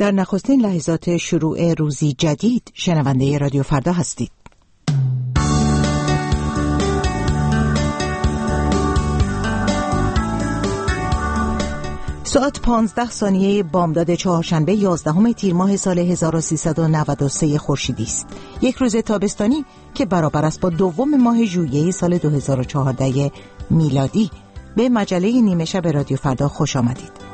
در نخستین لحظات شروع روزی جدید شنونده رادیو فردا هستید. ساعت 15 ثانیه بامداد چهارشنبه 11 تیر ماه سال 1393 خورشیدی است. یک روز تابستانی که برابر است با دوم ماه ژوئیه سال 2014 میلادی. به مجله نیمه شب رادیو فردا خوش آمدید.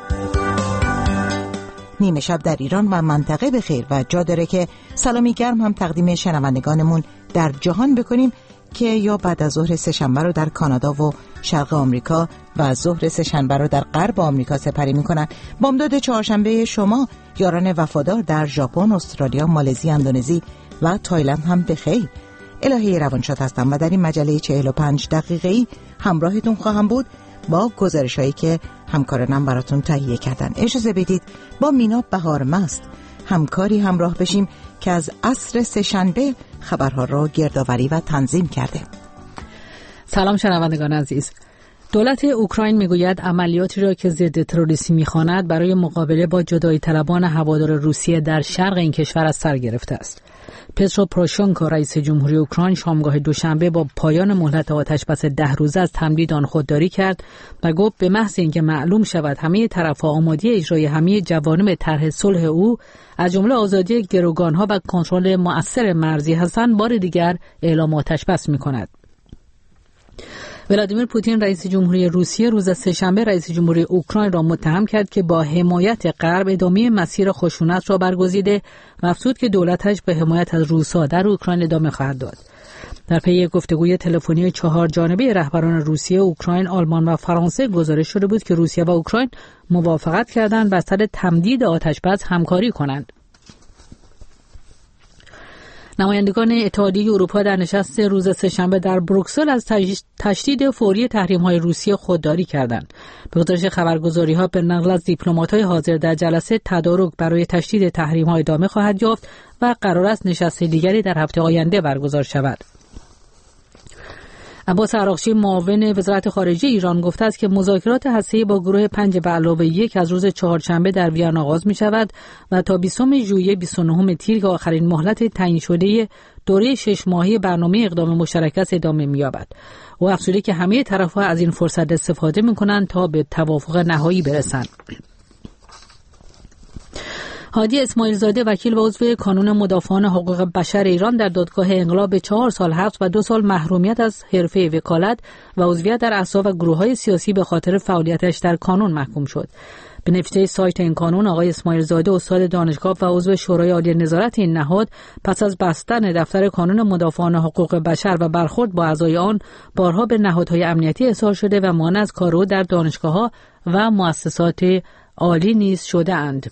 نیمه شب در ایران و منطقه به خیر و جا داره که سلامی گرم هم تقدیم شنوندگانمون در جهان بکنیم که یا بعد از ظهر سه‌شنبه رو در کانادا و شرق آمریکا و ظهر سه‌شنبه رو در غرب آمریکا سپری میکنن. بامداد چهارشنبه شما یاران وفادار در ژاپن، استرالیا، مالزی، اندونزی و تایلند هم به خیر. الهی روانشاد هستم و در این مجله 45 دقیقه‌ای همراهتون خواهم بود با گزارشایی که همکارانم براتون تهیه کردن. اجازه بدید با مینا بهارمست همکاری همراه بشیم که از عصر سه‌شنبه خبرها را گردآوری و تنظیم کرده. سلام شنوندگان عزیز. دولت اوکراین میگوید عملیاتی را که ضد تروریسم می‌خواند برای مقابله با جدایی طلبان هوادار روسیه در شرق این کشور از سر گرفته است. پترو پروشنکو رئیس جمهوری اوکراین شامگاه دوشنبه با پایان مهلت آتشبس 10 روزه از تمدید آن خودداری کرد و گفت به محض اینکه معلوم شود همه طرف‌ها آماده اجرای همه جوانب طرح صلح او از جمله آزادی گروگان‌ها و کنترل مؤثر مرزی هستند بار دیگر اعلام آتشبس می‌کند. ولادیمیر پوتین رئیس جمهوری روسیه روز سه‌شنبه رئیس جمهوری اوکراین را متهم کرد که با حمایت غرب ادامه مسیر خشونت را برگزیده و افزود که دولتش به حمایت از روس‌ها در اوکراین ادامه خواهد داد. در پی گفتگوی تلفنی 4 جانبه رهبران روسیه، اوکراین، آلمان و فرانسه گزارش شده بود که روسیه و اوکراین موافقت کردند بر سر تمدید آتشبس همکاری کنند. نمایندگان اتحادیه اروپا در نشست روز سه‌شنبه در بروکسل از تشدید فوری تحریم‌های روسیه خودداری کردند. به گزارش خبرگزاری‌ها به نقل از دیپلمات‌های حاضر در جلسه تدارک برای تشدید تحریم‌ها ادامه خواهد یافت و قرار است نشست دیگری در هفته آینده برگزار شود. عباس عراقچی معاون وزارت خارجه ایران گفته است که مذاکرات هسته‌ای با گروه 5+1 از روز چهارشنبه در وین آغاز می شود و تا 20 ژوئیه 29 تیر که آخرین مهلت تعیین شده دوره 6 ماهه برنامه اقدام مشترک است ادامه می یابد. او افزوده که همه طرف‌ها از این فرصت استفاده می کنند تا به توافق نهایی برسند. هادی اسماعیل زاده وکیل و عضو کانون مدافعان حقوق بشر ایران در دادگاه انقلاب به 4 سال حبس و 2 سال محرومیت از حرفه وکالت و عضویت در احزاب و گروه‌های سیاسی به خاطر فعالیتش در کانون محکوم شد. به نوشته سایت این کانون، آقای اسماعیل زاده استاد دانشگاه و عضو شورای عالی نظارت این نهاد پس از بستن دفتر کانون مدافعان حقوق بشر و برخورد با اعضای آن بارها به نهادهای امنیتی احضار شده و مانع از کار او در دانشگاه‌ها و مؤسسات عالی نیز شده‌اند.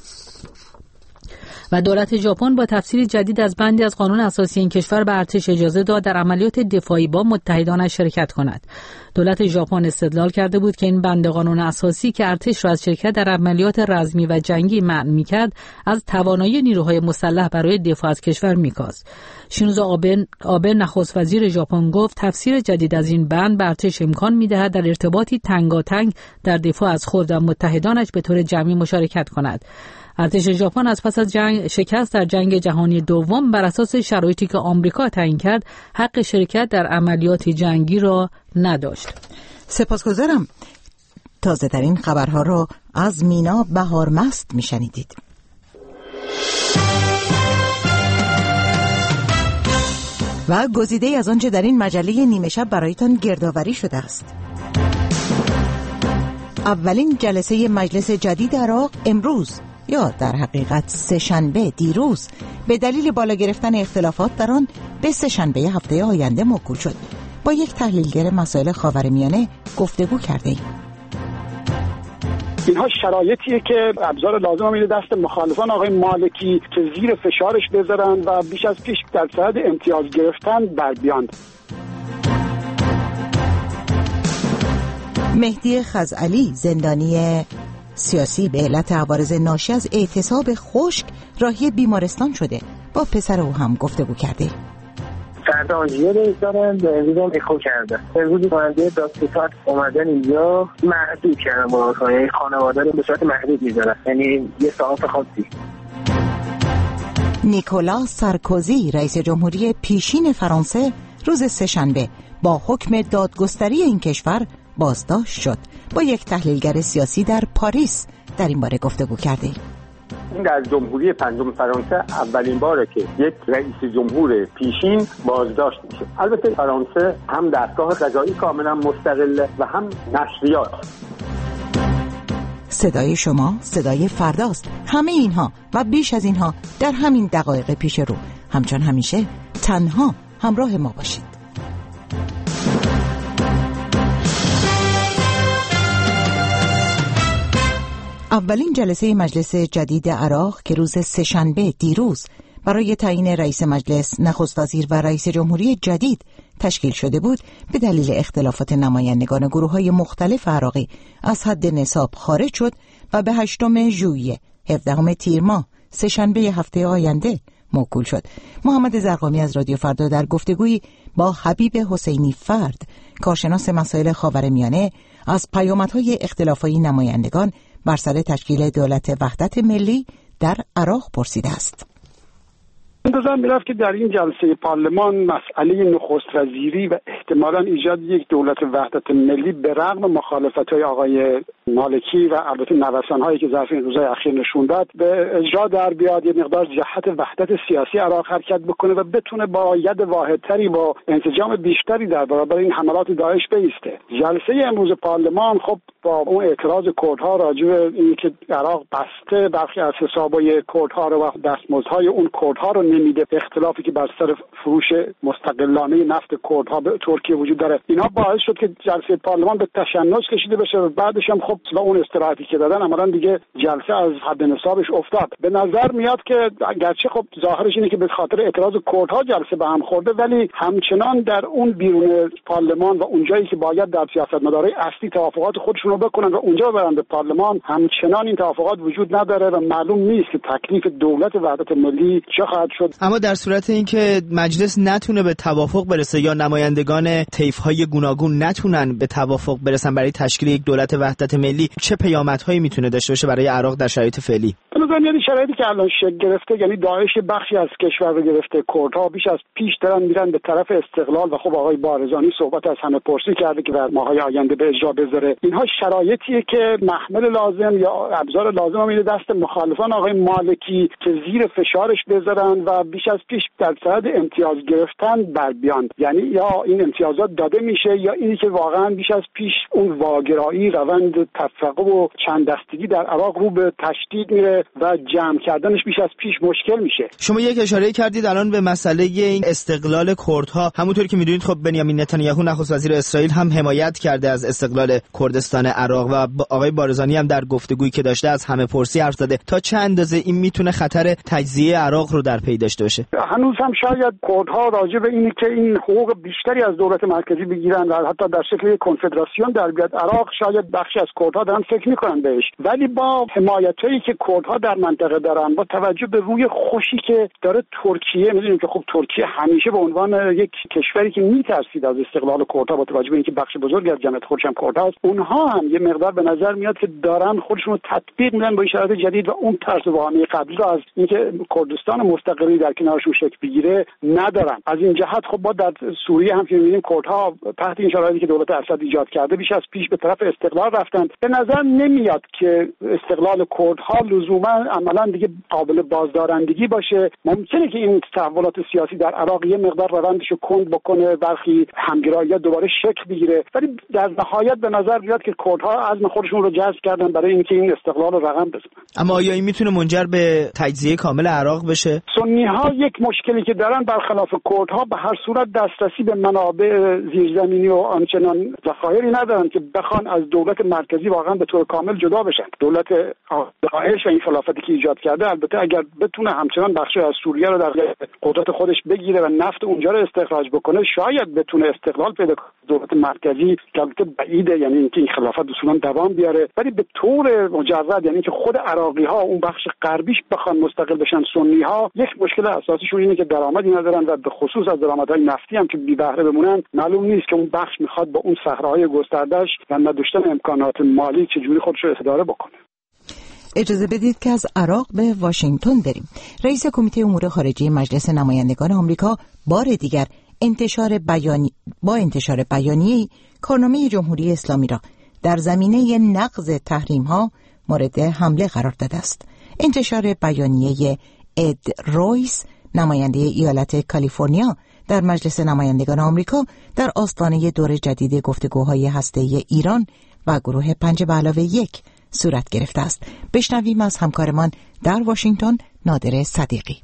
و دولت ژاپن با تفسیر جدید از بندی از قانون اساسی این کشور به ارتش اجازه داد در عملیات دفاعی با متحدانش شرکت کند. دولت ژاپن استدلال کرده بود که این بند قانون اساسی که ارتش را از شرکت در عملیات رزمی و جنگی منع می‌کرد، از توانایی نیروهای مسلح برای دفاع از کشور می‌کاست. شینزو آبه نخست وزیر ژاپن گفت تفسیر جدید از این بند به ارتش امکان می‌دهد در ارتباطی تنگاتنگ در دفاع از خود و متحدانش به طور جمعی مشارکت کند. ارتش ژاپن از پس از شکست در جنگ جهانی دوم بر اساس شرایطی که آمریکا تعیین کرد حق شرکت در عملیات جنگی را نداشت. سپاسگزارم. تازه ترین خبرها را از مینا بهارمست میشنیدید. و گزیده از آنچه در این مجله نیمه شب برایتان گردآوری شده است. اولین جلسه مجلس جدید عراق امروز، یا در حقیقت سه‌شنبه دیروز، به دلیل بالا گرفتن اختلافات در آن به سه‌شنبه هفته آینده موکول شد. با یک تحلیلگر مسائل خاورمیانه گفتگو کرده ایم. اینها شرایطیه که ابزار لازم میده دست مخالفان آقای مالکی که زیر فشارش بذارن و بیش از پیش در صدد امتیاز گرفتن بر بیان. مهدی خزعلی زندانی سیاسی به علت عوارض ناشی از اعتصاب خشک راهی بیمارستان شده. با پسر او هم گفتگو کرده. در فردا آنژیو دارن و امروز هم اخو کردن. امروز کننده دادگستر اومدن اینجا محدود کردن مراجعه خانواده رو به صورت محدود می‌ذارن، یعنی یه ساعت خاصی. نیکولا سارکوزی رئیس جمهوری پیشین فرانسه روز سه‌شنبه با حکم دادگستری این کشور بازداشت شد. با یک تحلیلگر سیاسی در پاریس در این باره گفتگو کردیم. این در جمهوری پنجم فرانسه اولین باره که یک رئیس جمهور پیشین بازداشت میشه. البته فرانسه هم دستگاه قضایی کاملا مستقله و هم نشریات. صدای شما صدای فرداست. همه اینها و بیش از اینها در همین دقایق پیش رو. همچون همیشه تنها همراه ما باشید. اولین جلسه مجلس جدید عراق که روز سه‌شنبه دیروز برای تعیین رئیس مجلس، نخست وزیر و رئیس جمهوری جدید تشکیل شده بود، به دلیل اختلافات نمایندگان گروه‌های مختلف عراقی از حد نصاب خارج شد و به 8 ژوئیه 17 تیر ماه سه‌شنبه هفته آینده موکول شد. محمد زرقامی از رادیو فردا در گفتگویی با حبیب حسینی فرد، کارشناس مسائل خاورمیانه، از پیامدهای اختلافات نمایندگان بر سر تشکیل دولت وحدت ملی در عراق پرسیده است. انتظار میرفت که در این جلسه پارلمان مسئله نخست وزیری و احتمالاً ایجاد یک دولت وحدت ملی به رغم مخالفت‌های آقای مالکی و البته نوسان‌هایی که ظرف این روزهای اخیر نشون داد به اجرا در بیاد، یه مقدار جهت وحدت سیاسی عراق حرکت بکنه و بتونه با ید واحدتری با انسجام بیشتری در برابر این حملات داعش بایسته. جلسه امروز پارلمان خب با اون اعتراض کردها راجع به اینکه عراق بسته برخی از حسابای کردها رو و دستمزدهای اون کردها رو نمیده، اختلافی که بر سر فروش مستقلانه نفت کردها به ترکیه وجود داره، اینا باعث شد که جلسه پارلمان به تشنج کشیده بشه و بعدش هم خب با اون استراحتی که دادن عملاً دیگه جلسه از حد نصابش افتاد. به نظر میاد که اگرچه خب ظاهرش اینه که به خاطر اعتراض کردها جلسه به هم خورده، ولی همچنان در اون بیرون پارلمان و اونجایی که باید در سیاستمدارای اصلی توافقات خودشون رو بکنن و اونجا برن به پارلمان، همچنان این توافقات وجود نداره و معلوم نیست که تکلیف دولت وحدت ملی چه خواهد شد. اما در صورت اینکه مجلس نتونه به توافق برسه یا نمایندگان طیف‌های گوناگون نتونن به توافق برسن برای تشکیل یک دولت وحدت ملی، چه پیامدهایی میتونه داشته باشه برای عراق در شرایط فعلی؟ یعنی شرایطی که الان شکل گرفته، یعنی داعش بخشی از کشور رو گرفته، کردها بیش از پیش دارن میرن به طرف استقلال و خب آقای بارزانی صحبت از همه پرسی کرده که در ماهای آینده به اجرا بذاره. اینها شرایطیه که محمل لازم یا ابزار لازم رو میده دست مخالفان آقای مالکی که زیر فشارش بذارن و بیش از پیش در صدد امتیاز گرفتن بر بیان. یعنی یا این امتیازات داده میشه یا اینی که واقعا بیش از پیش اون واگرایی، روند تفرقه و چند دستگی در عراق رو به تشدید میره و جمع کردنش بیش از پیش مشکل میشه. شما یک اشاره کردید الان به مسئله این استقلال کردها. همونطور که میدونید خب بنیامین نتانیاهو نخست وزیر اسرائیل هم حمایت کرده از استقلال کردستان عراق و آقای بارزانی هم در گفتگویی که داشته از همه پرسی حرف زده. تا چه اندازه این میتونه خطر تجزیه عراق رو در پی داشته باشه؟ هنوز هم شاید کردها راجع به اینی که این حقوق بیشتری از دولت مرکزی بگیرن و حتی در شکل کنفدراسیون در بیاد عراق، شاید بخشی از کردها دارن فکر میکنن بهش، ولی با حمایتایی که کردها در منطقه دارن، با توجه به روی خوشی که داره ترکیه، میدونیم که خب ترکیه همیشه به عنوان یک کشوری که میترسید از استقلال کردها با توجه به اینکه بخش بزرگی از جمعیت خودش هم کردهاست، اونها هم یه مقدار به نظر میاد که دارن خودشون رو تطبیق میدن با این شرایط جدید و اون ترس واهمه قبلی رو از اینکه کردستان مستقلی در کنارشون شکل بگیره ندارن. از این جهت خب با در سوریه هم که می‌بینیم کردها تحت این شرایطی که دولت اسد ایجاد کرده بیش از پیش به طرف استقلال رفتن. به نظر نمیاد که استقلال کردها لزوما عملاً دیگه قابل بازدارندگی باشه. ممکنه که این تحولات سیاسی در عراق یه مقدار روندش رو کند بکنه، برخی همگرایی‌ها دوباره شکل بگیره، ولی در نهایت به نظر میاد که کردها عزم خودشون رو جذب کردن برای اینکه این استقلال رو رقم بزنن. اما آیا این میتونه منجر به تجزیه کامل عراق بشه؟ سنی‌ها یک مشکلی که دارن برخلاف کردها به هر صورت دسترسی به منابع زیرزمینی و آنچنان ذخایری ندارن که بخوان از دولت مرکزی واقعا به طور کامل جدا بشن. دولت داعش و این خلافتی که ایجاد کرده، البته اگر بتونه همچنان بخشی از سوریه رو در قدرت خودش بگیره و نفت اونجا رو استخراج بکنه، شاید بتونه استقلال پیدا کنه دولت مرکزی، که البته بعیده یعنی اینکه این خلافت اصولا دوام بیاره. ولی به طور مجرد یعنی که خود عراقی ها اون بخش غربیش بخوان مستقل بشن، سنی ها یک مشکل اساسیشون اینه که درآمدی ندارن و به خصوص از درآمدهای نفتی هم که بی بهره بمونن، معلوم نیست که اون بخش میخواد با اون صحراهای گسترده‌اش و نداشتن امکانات مالی چجوری خودش رو اداره بکنه. اجازه بدید که از عراق به واشنگتن بریم. رئیس کمیته امور خارجه مجلس نمایندگان آمریکا بار دیگر با انتشار بیانیه‌ای کارنامه جمهوری اسلامی را در زمینه نقض تحریم‌ها مورد حمله قرار داده است. انتشار بیانیه اد رویس، نماینده ایالت کالیفرنیا در مجلس نمایندگان آمریکا، در آستانه دور جدید گفتگوهای هسته‌ای ایران و گروه 5+1 صورت گرفته است. بشنویم از همکارمان در واشنگتن، نادر صدیقی.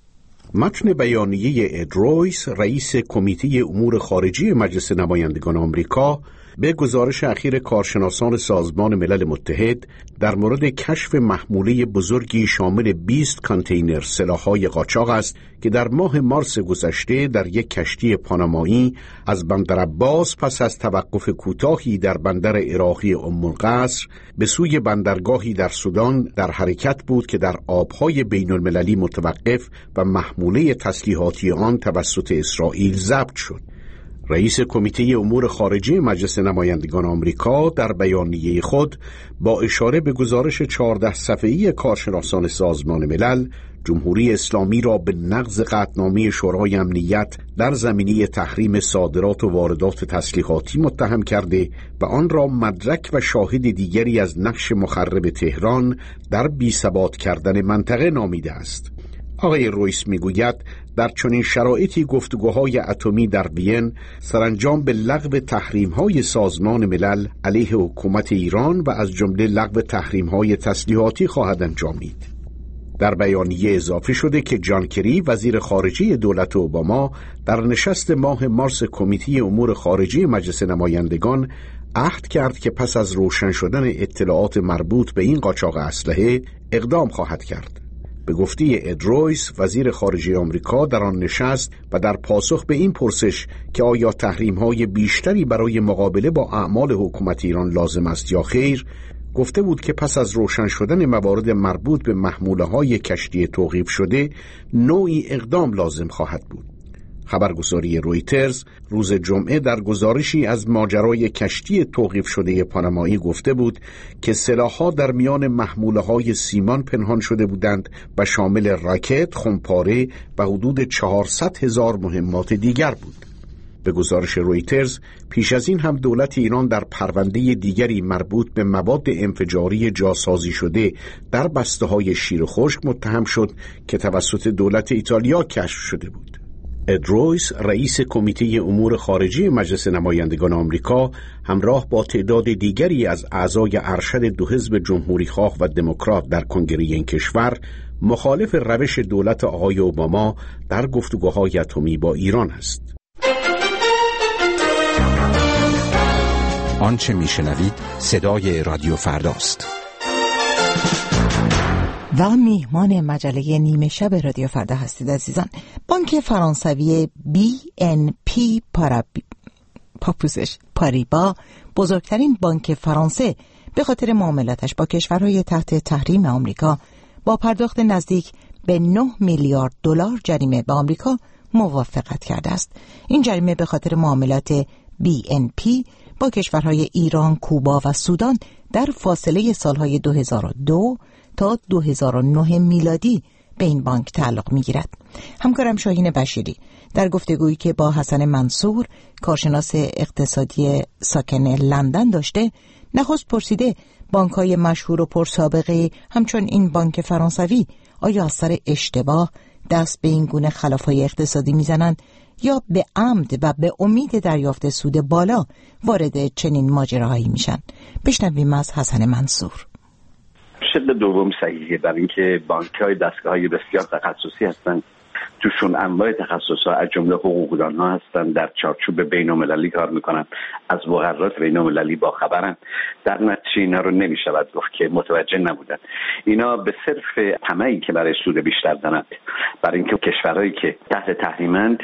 متن بیانیه اد رویس، رئیس کمیته امور خارجه مجلس نمایندگان آمریکا، به گزارش اخیر کارشناسان سازمان ملل متحد در مورد کشف محموله بزرگی شامل 20 کانتینر سلاح‌های قاچاق است که در ماه مارس گذشته در یک کشتی پانامایی از بندر عباس پس از توقف کوتاهی در بندر عراقی القصر به سوی بندرگاهی در سودان در حرکت بود که در آبهای بین المللی متوقف و محموله تسلیحاتی آن توسط اسرائیل ضبط شد. رئیس کمیته امور خارجه مجلس نمایندگان آمریکا در بیانیه خود با اشاره به گزارش 14 صفحه‌ای کارشناسان سازمان ملل، جمهوری اسلامی را به نقض قطعنامه شورای امنیت در زمینه تحریم صادرات و واردات تسلیحاتی متهم کرده و آن را مدرک و شاهد دیگری از نقش مخرب تهران در بی‌ثبات کردن منطقه نامیده است. آقای رویس میگوید در چنین شرایطی گفتگوهای اتمی در وین سرانجام به لغو تحریم‌های سازمان ملل علیه حکومت ایران و از جمله لغو تحریم‌های تسلیحاتی خواهد انجامید. در بیانیه اضافه شده که جان کری، وزیر خارجه دولت اوباما، در نشست ماه مارس کمیته امور خارجه مجلس نمایندگان عهد کرد که پس از روشن شدن اطلاعات مربوط به این قاچاق اسلحه اقدام خواهد کرد. به گفته اد رویس، وزیر خارجه آمریکا در آن نشست و در پاسخ به این پرسش که آیا تحریم‌های بیشتری برای مقابله با اعمال حکومت ایران لازم است یا خیر، گفته بود که پس از روشن شدن موارد مربوط به محموله‌های کشتی توقیف شده نوعی اقدام لازم خواهد بود. خبرگزاری رویترز روز جمعه در گزارشی از ماجرای کشتی توقیف شده پانامایی گفته بود که سلاح‌ها در میان محموله‌های سیمان پنهان شده بودند و شامل راکت، خمپاره و حدود 400,000 مهمات دیگر بود. به گزارش رویترز پیش از این هم دولت ایران در پرونده دیگری مربوط به مواد انفجاری جاسازی شده در بسته‌های شیر خشک متهم شد که توسط دولت ایتالیا کشف شده بود. اد رویس، رئیس کمیته امور خارجه مجلس نمایندگان آمریکا، همراه با تعداد دیگری از اعضای ارشد دو حزب جمهوری‌خواه و دموکرات در کنگره این کشور مخالف روش دولت آقای اوباما در گفتگوهای اتمی با ایران است. آنچه میشنوید صدای رادیو فرداست. و میهمان مجله نیمه شب رادیو فردا هستید عزیزان. بانک فرانسوی BNP پاریبا، بزرگترین بانک فرانسه، به خاطر معاملاتش با کشورهای تحت تحریم آمریکا با پرداخت نزدیک به 9 میلیارد دلار جریمه به آمریکا موافقت کرده است. این جریمه به خاطر معاملات BNP با کشورهای ایران، کوبا و سودان در فاصله سالهای 2002 تا 2009 میلادی به این بانک تعلق می‌گیرد. همکارم شاهین بشیری در گفتگویی که با حسن منصور، کارشناس اقتصادی ساکن لندن داشته، نخست پرسیده بانک‌های مشهور و پرسابقه همچون این بانک فرانسوی آیا از سر اشتباه دست به این گونه خلاف‌های اقتصادی می‌زنند یا به عمد و به امید دریافت سود بالا وارد چنین ماجراهایی میشن؟ بشنویم از حسن منصور. شکل دوم صحیحه، برای اینکه بانک‌های دستگاه‌های بسیار تخصصی هستند. توشون انواع تخصص‌ها از جمله حقوقدان‌ها هستن، در چارچوب بین‌المللی کار میکنن، از مقررات بین‌المللی با خبرن. در نتیجه اینا رو نمیشود گفت که متوجه نبودن. اینا به صرف طمعی که برای سود بیشتر دارند، برای اینکه کشورهایی که تحت تحریمند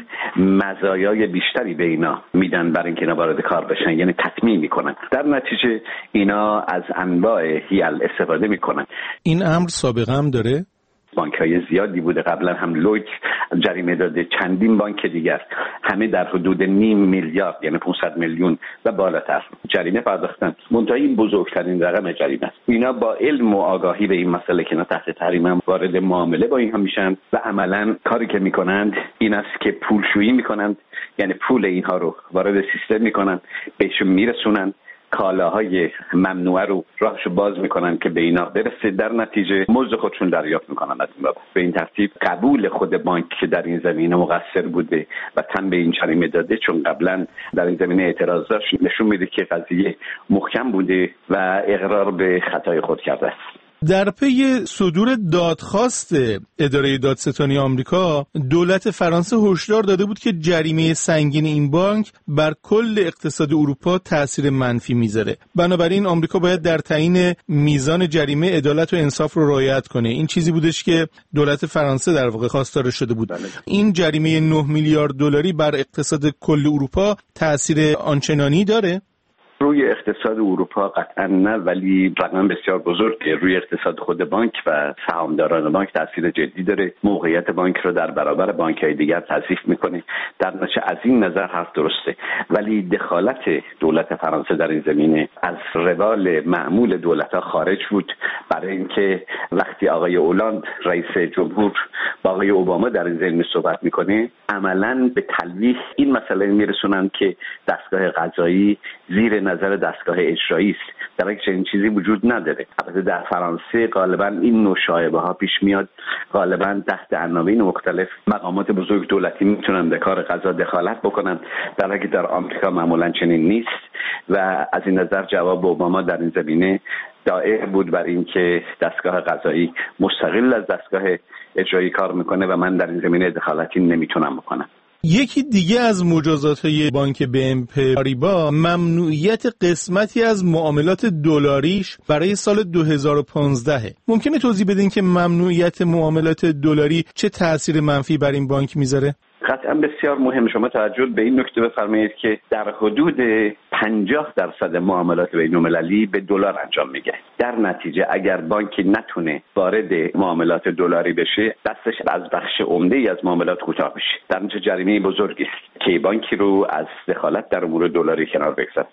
مزایای بیشتری به اینا میدن برای اینکه اینا وارد کار بشن، یعنی تطمیع میکنن. در نتیجه اینا از انواع حیل استفاده میکنن. این امر سابقه هم داره؟ بانک‌های زیادی بوده، قبلا هم لویک جریمه داده، چندین بانک دیگر، همه در حدود 0.5 میلیارد یعنی 500 میلیون و بالاتر جریمه پرداختن. منتها این بزرگترین رقم جریمه است. اینا با علم و آگاهی به این مسئله که اینا تحت تحریم وارد معامله با اینها میشن و عملاً کاری که میکنند این است که پولشویی میکنند، یعنی پول اینها رو وارد سیستم میکنن، بهشون میرسونن، کالاهای ممنوعه رو راهشو باز میکنن که به اینا برسه، در نتیجه مزد خودشون دریافت میکنن از این بابت. به این ترتیب قبول خود بانک که در این زمینه مقصر بوده و تن به این جریمه داده، چون قبلا در این زمینه اعتراضاش نشون میده که قضیه محکم بوده و اقرار به خطای خود کرده است. در پی صدور دادخواست اداره دادستانی آمریکا، دولت فرانسه هشدار داده بود که جریمه سنگین این بانک بر کل اقتصاد اروپا تأثیر منفی میذاره. بنابراین آمریکا باید در تعیین میزان جریمه عدالت و انصاف رو رعایت کنه. این چیزی بودش که دولت فرانسه در واقع خواستار شده بود. این جریمه 9 میلیارد دلاری بر اقتصاد کل اروپا تأثیر آنچنانی داره؟ روی اقتصاد اروپا قطعا نه، ولی رقم بسیار بزرگه. روی اقتصاد خود بانک و سهامداران بانک تاثیر جدی داره. موقعیت بانک رو در برابر بانک‌های دیگر تضعیف میکنه. در نتیجه از این نظر حرف درسته، ولی دخالت دولت فرانسه در این زمینه از روال معمول دولت‌ها خارج بود، برای اینکه وقتی آقای اولاند رئیس جمهور با آقای اوباما در این زمینه صحبت میکنه، عملاً به تلویح این مسئله میرسونن که دستگاه قضایی زیر نظر دستگاه اجرایی است، در حالی که چنین چیزی وجود نداره. البته در فرانسه غالبا این نوع شایعه ها پیش میاد، غالبا تحت عناوین مختلف مقامات بزرگ دولتی میتونن به کار قضا دخالت بکنن، در حالی که در آمریکا معمولا چنین نیست و از این نظر جواب اوباما در این زمینه دائر بود بر اینکه دستگاه قضایی مستقل از دستگاه اجرایی کار میکنه و من در این زمینه دخالتی نمیتونم بکنم. یکی دیگه از مجازات‌های بانک BNP پاریبا ممنوعیت قسمتی از معاملات دلاریش برای سال 2015. ممکنه توضیح بدین که ممنوعیت معاملات دلاری چه تأثیر منفی بر این بانک میذاره؟ قطعا بسیار مهم. شما توجه به این نکته بفرمایید که در حدود 50% معاملات بین‌المللی به دلار انجام میگیره. در نتیجه اگر بانکی نتونه وارد معاملات دلاری بشه، دستش از بخش عمده‌ای از معاملات کوتاه میشه. در نتیجه جریمه بزرگی است که بانکی رو از دخالت در امور دلاری کنار بگذاره.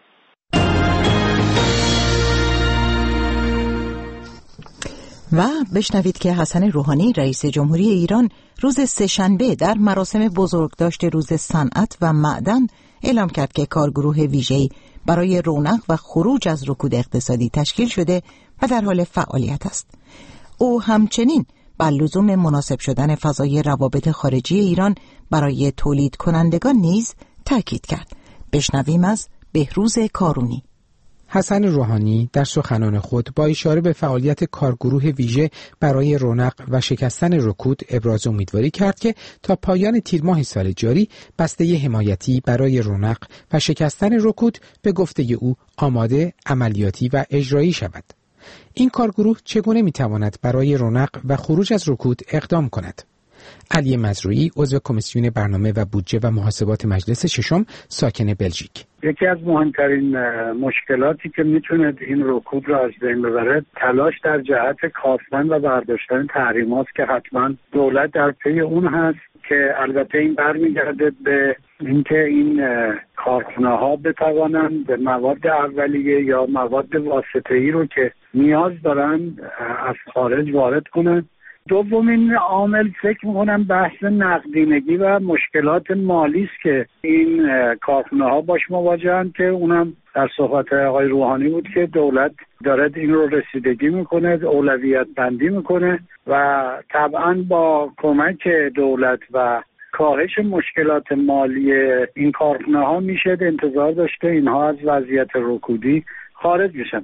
و بشنوید که حسن روحانی رئیس جمهوری ایران روز سه‌شنبه در مراسم بزرگداشت روز صنعت و معدن اعلام کرد که کارگروه ویژه‌ای برای رونق و خروج از رکود اقتصادی تشکیل شده و در حال فعالیت است. او همچنین بر لزوم مناسب شدن فضای روابط خارجی ایران برای تولید کنندگان نیز تاکید کرد. بشنویم از بهروز کارونی. حسن روحانی در سخنان خود با اشاره به فعالیت کارگروه ویژه برای رونق و شکستن رکود ابراز امیدواری کرد که تا پایان تیر ماه سال جاری بسته حمایتی برای رونق و شکستن رکود به گفته او آماده، عملیاتی و اجرایی شود. این کارگروه چگونه میتواند برای رونق و خروج از رکود اقدام کند؟ علی مزروعی عضو کمیسیون برنامه و بودجه و محاسبات مجلس ششم ساکن بلژیک: یکی از مهمترین مشکلاتی که میتونه این رکود رو از بین ببره تلاش در جهت کاستن و برداشتن تحریمات که حتما دولت در پی اون هست، که البته این برمیگرده به اینکه این کارخانه‌ها بتوانن به مواد اولیه یا مواد واسطه‌ای رو که نیاز دارن از خارج وارد کنن. دومین عامل فکر میکنم بحث نقدینگی و مشکلات مالی است که این کارخانه‌ها باش مواجهن، که اونم در صحبت آقای روحانی بود که دولت داره این رو رسیدگی میکنه، اولویت بندی میکنه و طبعا با کمک دولت و کاهش مشکلات مالی این کارخانه‌ها میشه انتظار داشته اینها از وضعیت رکودی خارج بشن.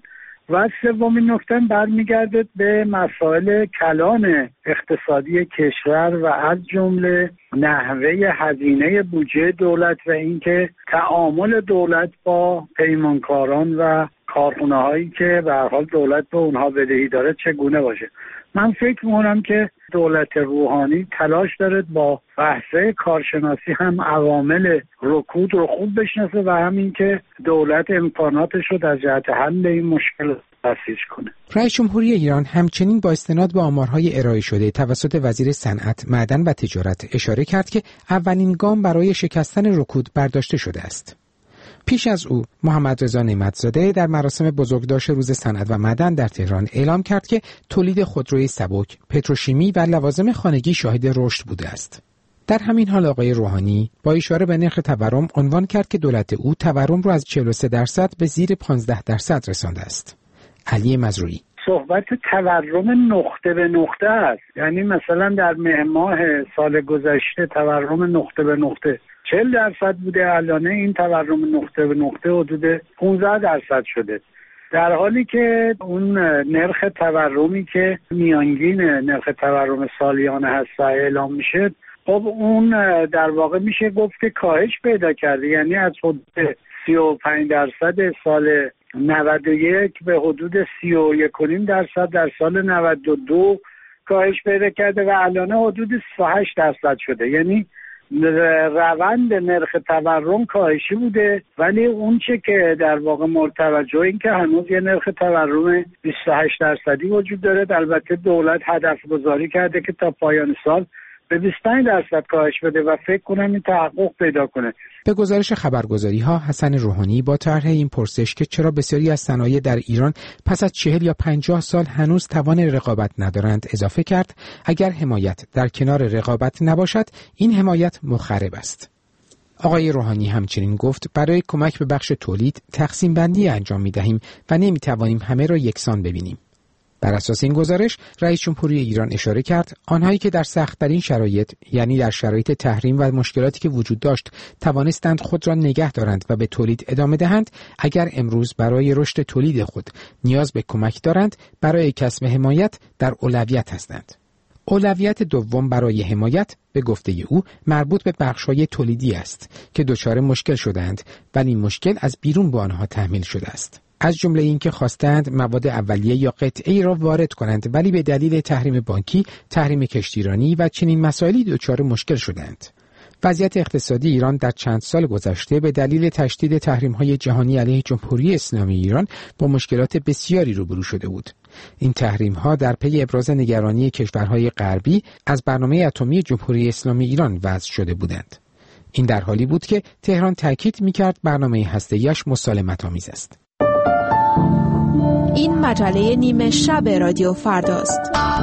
و سومین نکته برمیگرده به مسائل کلان اقتصادی کشور و از جمله نحوه هزینه بودجه دولت و اینکه تعامل دولت با پیمانکاران و کارخونه هایی که به هر حال دولت به اونها بدهی داره چگونه باشه. من فکر می‌کنم که دولت روحانی تلاش داره با بحثه کارشناسی هم عوامل رکود رو خوب بشناسه و همین که دولت امکاناتش رو در جهت حل این مشکل تفسیر کنه. رئیس جمهوری ایران همچنین با استناد به آمارهای ارائه شده توسط وزیر صنعت، معدن و تجارت اشاره کرد که اولین گام برای شکستن رکود برداشته شده است. پیش از او محمد رضا نعمت‌زاده در مراسم بزرگداشت روز صنعت و معدن در تهران اعلام کرد که تولید خودروی سبک، پتروشیمی و لوازم خانگی شاهد رشد بوده است. در همین حال آقای روحانی با اشاره به نرخ تورم عنوان کرد که دولت او تورم را از 43% به زیر 15% رسانده است. علی مزروعی: صحبت تورم نقطه به نقطه است. یعنی مثلا در مهر ماه سال گذشته تورم نقطه به نقطه 40% بوده، الان این تورم نقطه به نقطه حدود 15% شده، در حالی که اون نرخ تورمی که میانگین نرخ تورم سالیانه هست و اعلام میشه، خب اون در واقع میشه گفت که کاهش پیدا کرده، یعنی از حدود 35% سال 91 به حدود 31.5% در سال 92 کاهش پیدا کرده و الان حدود 28% شده. یعنی روند نرخ تورم کاهشی بوده، ولی اون چه که در واقع مورد توجه این که هنوز یه نرخ تورم 28% وجود داره. البته دولت هدف گذاری کرده که تا پایان سال به 25% کاهش بده و فکر کنم این تحقق پیدا کنه. به گزارش خبرگزاری‌ها، حسن روحانی با طرح این پرسش که چرا بسیاری از صنایع در ایران پس از 40 یا 50 سال هنوز توان رقابت ندارند اضافه کرد: اگر حمایت در کنار رقابت نباشد، این حمایت مخرب است. آقای روحانی همچنین گفت برای کمک به بخش تولید تقسیم بندی انجام می‌دهیم و نمی‌توانیم همه را یکسان ببینیم. بر اساس این گزارش، رئیس جمهوری ایران اشاره کرد آنهایی که در سخت‌ترین شرایط، یعنی در شرایط تحریم و مشکلاتی که وجود داشت، توانستند خود را نگه دارند و به تولید ادامه دهند، اگر امروز برای رشد تولید خود نیاز به کمک دارند، برای کسب حمایت در اولویت هستند. اولویت دوم برای حمایت به گفته او مربوط به بخش‌های تولیدی است که دچار مشکل شدند، ولی این مشکل از بیرون به آنها تحمیل شده است. از جمله اینکه خواستند مواد اولیه یا قطعی را وارد کنند، ولی به دلیل تحریم بانکی، تحریم کشتیرانی و چنین مسائلی دچار مشکل شدند. وضعیت اقتصادی ایران در چند سال گذشته به دلیل تشدید تحریم‌های جهانی علیه جمهوری اسلامی ایران با مشکلات بسیاری روبرو شده بود. این تحریم‌ها در پی ابراز نگرانی کشورهای غربی از برنامه اتمی جمهوری اسلامی ایران وضع شده بودند. این در حالی بود که تهران تاکید می‌کرد برنامه هسته‌ایش مسالمت‌آمیز است. این مجله نیمه شب رادیو فرداست.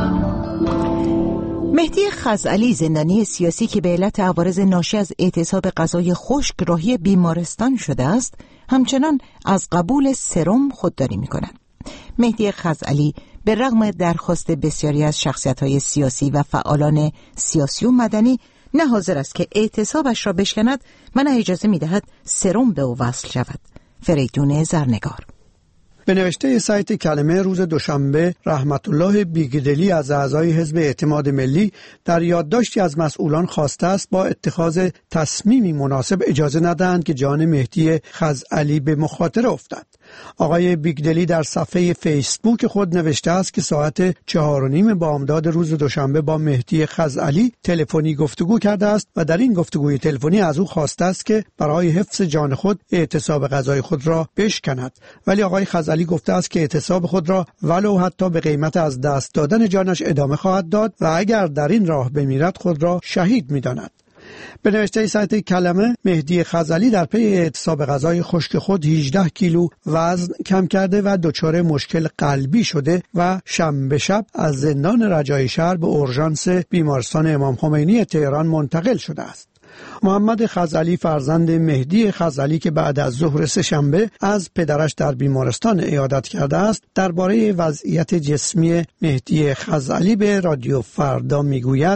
مهدی خزعلی، زندانی سیاسی که به علت عوارض ناشی از اعتصاب غذای خشک راهی بیمارستان شده است، همچنان از قبول سرم خودداری می‌کند. مهدی خزعلی به رغم درخواست بسیاری از شخصیت‌های سیاسی و فعالان سیاسی و مدنی نه حاضر است که اعتصابش را بشکند و نه اجازه می‌دهد سرم به او وصل شود. فریدون زرنگار. به نوشته سایت کلمه روز دوشنبه، رحمت الله بیگدلی از اعضای حزب اعتماد ملی در یادداشتی از مسئولان خواسته است با اتخاذ تصمیمی مناسب اجازه ندهند که جان مهدی خزعلی به مخاطره افتد. آقای بیگدلی در صفحه فیسبوک خود نوشته است که ساعت 4:30 بامداد روز دوشنبه با مهدی خزعلی تلفنی گفتگو کرده است و در این گفتگوی تلفنی از او خواسته است که برای حفظ جان خود اعتصاب غذای خود را بشکند، ولی آقای خزعلی گفته است که اعتصاب خود را ولو حتی به قیمت از دست دادن جانش ادامه خواهد داد و اگر در این راه بمیرد خود را شهید می‌داند. به نوشته سایت کلمه، مهدی خزعلی در پی اعتصاب غذای خشک خود 18 کیلو وزن کم کرده و دچار مشکل قلبی شده و شنبه شب از زندان رجایی شهر به اورژانس بیمارستان امام خمینی تهران منتقل شده است. محمد خزعلی، فرزند مهدی خزعلی که بعد از ظهر سه‌شنبه از پدرش در بیمارستان عیادت کرده است، درباره وضعیت جسمی مهدی خزعلی به رادیو فردا میگوید: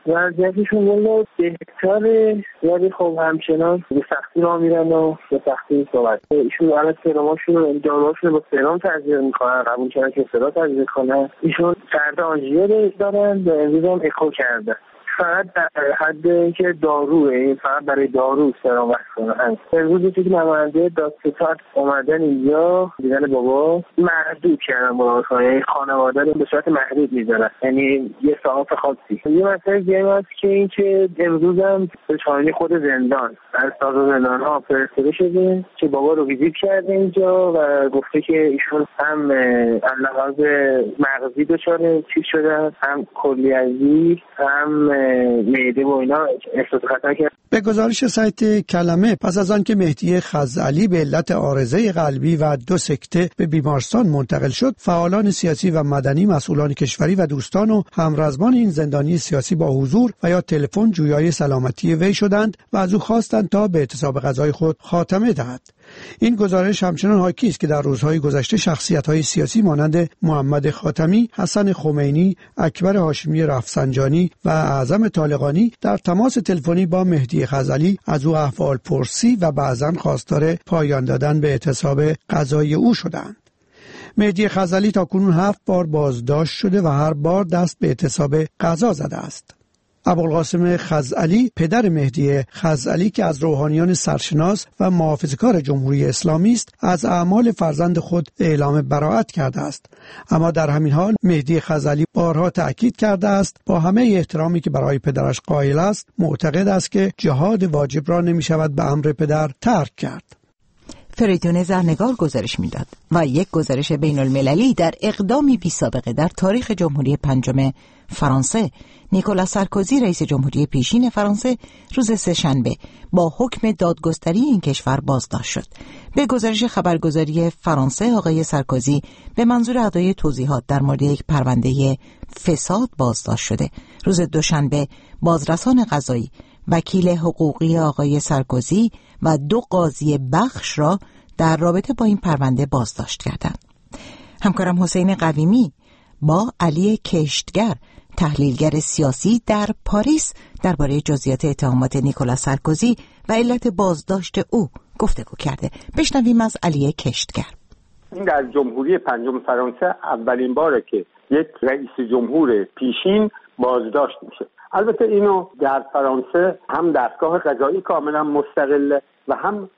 وضعیتشون والله بهتره، ولی خب همچنان به سختی راه میرن و به سختی صحبت. ایشون الان سراماشون داروهاشون با سرام تغذیه میکنن، قبول کردن که سرام تغذیه کنن. ایشون فرد آنژیو دارن، به امروز هم اکو کرده. فقط در حد اینکه داروه، این فقط برای دارو سرام وقت کنن. امروز یکی نماینده دادستان اومدن اینجا دیدن بابا، محدود کردن با خانواده رو به صورت محدود میذارن، یعنی یه ساعت خاصی. یه مسئله دیگه هست که اینکه امروز هم به چانه خود زندان از ساز زندان ها فرستاده شده که بابا رو ویزیت کرده اینجا و گفته که ایشون هم لحاظ مغزی دچار چیز شدن، هم کلیوی، هم معده و اینا احساس خطر کرد. به گزارش سایت کلمه، پس از آن که مهدی خزعلی به علت عارضه قلبی و 2 سکته به بیمارستان منتقل شد، فعالان سیاسی و مدنی، مسئولان کشوری و دوستان و همرزمان این زندانی سیاسی با حضور و یا تلفن جویای سلامتی وی شدند و از او خواستند تا به اعتصاب غذای خود خاتمه دهد. این گزارش همچنان حاکی است که در روزهای گذشته شخصیت‌های سیاسی مانند محمد خاتمی، حسن خمینی، اکبر هاشمی رفسنجانی و اعظم طالقانی در تماس تلفنی با مهدی خزعلی از او احوال پرسی و بعضاً خواستار پایان دادن به اعتصاب غذای او شدند. مهدی خزعلی تاکنون 7 بار بازداشت شده و هر بار دست به اعتصاب غذا زده است. ابوالقاسم خزعلی، پدر مهدی خزعلی که از روحانیان سرشناس و محافظه‌کار جمهوری اسلامی است، از اعمال فرزند خود اعلام براءت کرده است. اما در همین حال مهدی خزعلی بارها تأکید کرده است با همه احترامی که برای پدرش قائل است، معتقد است که جهاد واجب را نمی‌شود به امر پدر ترک کرد. فریدون زرنگار گزارش میداد و یک گزارش بین المللی در اقدامی بی سابقه در تاریخ جمهوری پنجم فرانسه، نیکولا سارکوزی رئیس جمهوری پیشین فرانسه روز سه‌شنبه با حکم دادگستری این کشور بازداشت شد. به گزارش خبرگزاری فرانسه، آقای سارکوزی به منظور ادای توضیحات در مورد یک پرونده فساد بازداشت شده. روز دوشنبه بازرسان قضایی، وکیل حقوقی آقای سارکوزی و 2 قاضی بخش را در رابطه با این پرونده بازداشت کردند. همکارم حسین قویمی با علی کشتگر، تحلیلگر سیاسی در پاریس، درباره جزئیات اتهامات نیکولا سارکوزی و علت بازداشت او گفتگو کرده. بشنویم از علی کشتگر. این در جمهوری پنجم فرانسه اولین باره که یک رئیس جمهور پیشین بازداشت میشه. البته اینو در فرانسه هم دستگاه قضایی کاملا مستقل و هم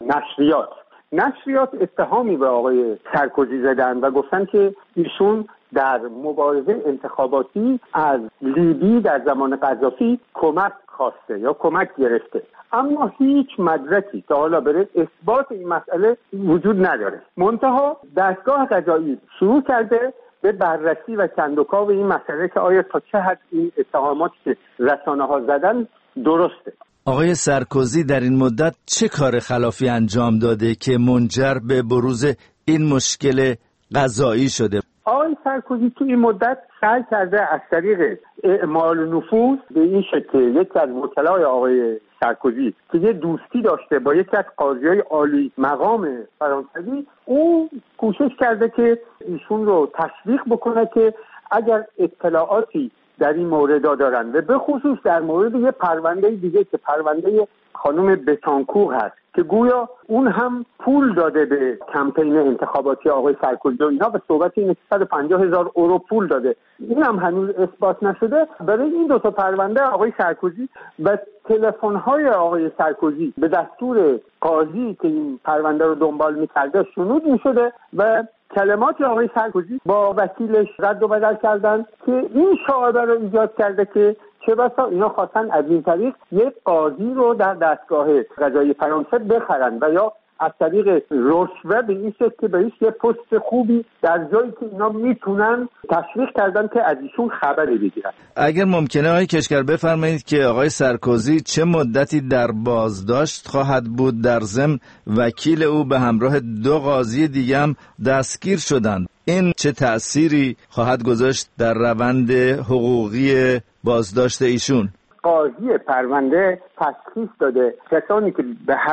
نشریات اتهامی به آقای سارکوزی زدن و گفتن که ایشون در مبارزه انتخاباتی از لیبی در زمان قذافی کمک خواسته یا کمک گرفته، اما هیچ مدرکی تا حالا برای اثبات این مسئله وجود نداره. منتها دستگاه قضایی شروع کرده به بررسی و کندوکاو این مسئله که آیا تا چه حد این اتهاماتی که رسانه‌ها زدن درسته. آقای سارکوزی در این مدت چه کار خلافی انجام داده که منجر به بروز این مشکل قضایی شده؟ آقای سارکوزی تو این مدت سعی کرده از طریق اعمال نفوذ به این شکل یکی از وکلای آقای سارکوزی که یه دوستی داشته با یکی از قاضیای عالی مقام فرانسوی، او کوشش کرده که ایشون رو تشویق بکنه که اگر اطلاعاتی در این مورد دارن و به خصوص در مورد یه پرونده دیگه که پرونده خانم بتانکور هست که گویا اون هم پول داده به کمپین انتخاباتی آقای سارکوزی و اینا، به صحبت این 150,000 یورو پول داده، این هم هنوز اثبات نشده. برای این 2 تا پرونده آقای سارکوزی و تلفن‌های آقای سارکوزی به دستور قاضی که این پرونده رو دنبال می‌کرده شنود می‌شده و کلمات آقای سارکوزی با وکیلش رد و بدل کردن که این شایعه رو ایجاد کرده که چه بسا اینا خواستن از این طریق یک قاضی رو در دستگاه قضایی فرانسه بخرن و یا از طریق رشوه به این شکل که بهش یه پست خوبی در جایی که اینا میتونن تشویق کردن که از ایشون خبری بگیرن. اگر ممکنه آقای کشتگر بفرمایید که آقای سارکوزی چه مدتی در بازداشت خواهد بود؟ در ضمن وکیل او به همراه 2 قاضی دیگه هم دستگیر شدند. این چه تأثیری خواهد گذاشت در روند حقوقی بازداشت ایشون؟ قاضی پرونده تشخیص داده کسانی که به هر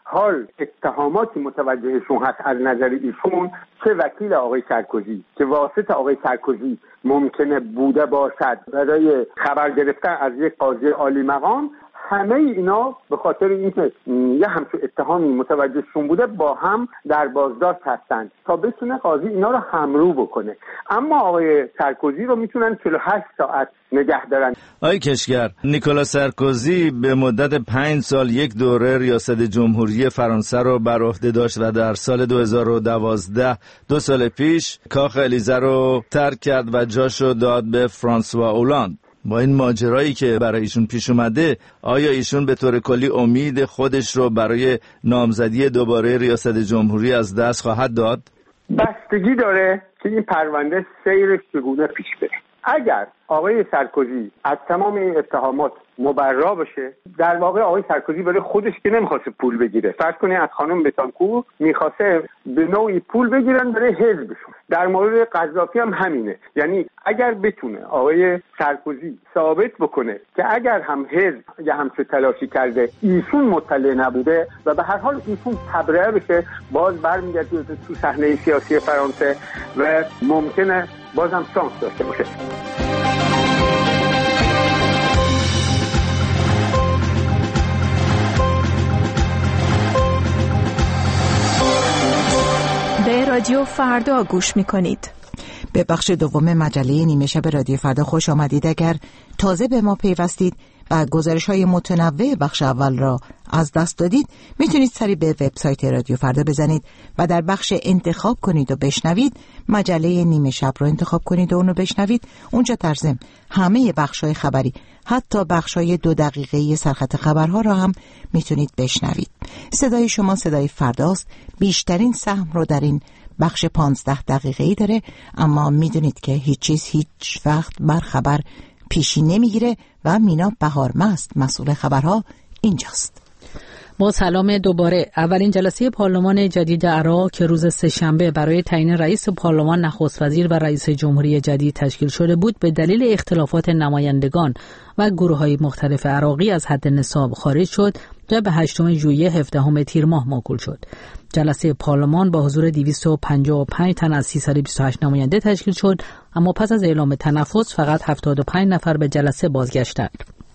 حال اتهاماتی متوجهشون هست از نظر ایشون، چه وکیل آقای سرکوزی که واسط آقای سرکوزی ممکنه بوده باشد برای خبر گرفتن از یک قاضی عالی مقام، همه اینا به خاطر اینکه یه همچون اتهامی متوجهشون بوده با هم در بازداشت هستن تا بتونه قاضی اینا رو همرو بکنه. اما آقای سرکوزی رو میتونن 48 ساعت نگه دارن. آقای کشگر، نیکولا سرکوزی به مدت 5 سال یک دوره ریاست جمهوری فرانسه رو بر عهده داشت و در سال 2012 2 سال پیش کاخ الیزه رو ترک کرد و جاشو داد به فرانسوا اولاند. با این ماجرایی که برای ایشون پیش اومده، آیا ایشون به طور کلی امید خودش رو برای نامزدی دوباره ریاست جمهوری از دست خواهد داد؟ بستگی داره که این پرونده سیرش چگونه پیش بره. اگر آقای سرکوزی از تمام این اتهامات مبرا بشه، در واقع آقای سرکوزی برای خودش که نمیخواسته پول بگیره، فرض کنید از خانم بتانکور میخواسته به نوعی پول بگیرن برای حزبشون. در مورد قذافی هم همینه. یعنی اگر بتونه آقای سرکوزی ثابت بکنه که اگر هم حزب یا همچه تلاشی کرده ایشون مطلع نبوده و به هر حال ایشون تبرئه بشه، باز برمیگرده تو صحنه سیاسی فرانسه و ممکنه بازم شانس داشته باشه. به رادیو فردا گوش میکنید. به بخش دوم مجله نیمه شب رادیو فردا خوش آمدید. اگر تازه به ما پیوستید و گزارش‌های متنوع بخش اول را از دست دادید، میتونید سری به وبسایت رادیو فردا بزنید و در بخش انتخاب کنید و بشنوید مجله نیمه شب رو انتخاب کنید و اون رو بشنوید. اونجا در ضمن همه بخش‌های خبری، حتی بخش‌های 2 دقیقه‌ای سرخط خبرها را هم میتونید بشنوید. صدای شما صدای فرداست. بیشترین سهم رو در این بخش 15 دقیقه‌ای داره، اما میدونید که هیچ چیز هیچ وقت بر خبر پیشی نمیگیره و مینا بهارمست مسئول خبرها اینجاست. با سلام دوباره. اولین جلسه پارلمان جدید عراق که روز سه‌شنبه برای تعیین رئیس پارلمان، نخست وزیر و رئیس جمهوری جدید تشکیل شده بود، به دلیل اختلافات نمایندگان و گروه‌های مختلف عراقی از حد نصاب خارج شد و به 8 ژوئیه 17 تیر ماه موکول شد. جلسه پارلمان با حضور 255 تن از 328 نماینده تشکیل شد، اما پس از اعلام تنفس فقط 75 نفر به جلسه بازگشتند.